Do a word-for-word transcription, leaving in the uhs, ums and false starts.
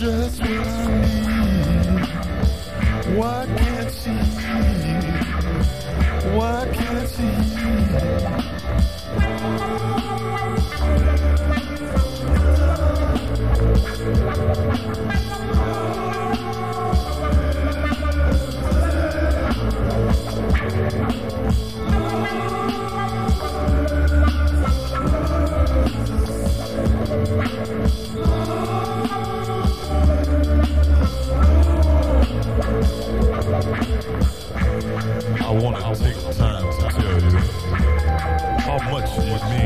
just what I need. Why can't she? Why can't she? I want to take time to tell you how much it means.